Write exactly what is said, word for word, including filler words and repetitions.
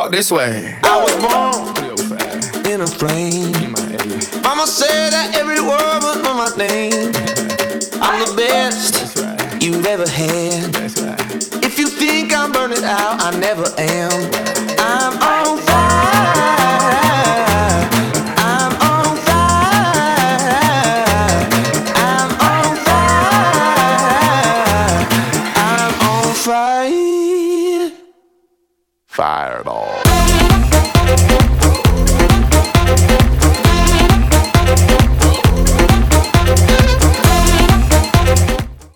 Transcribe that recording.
Walk this way. I was born in a flame. Mama said that every word was on my name. I'm the best right. you've ever had. That's right. If you think I'm burning out, I never am.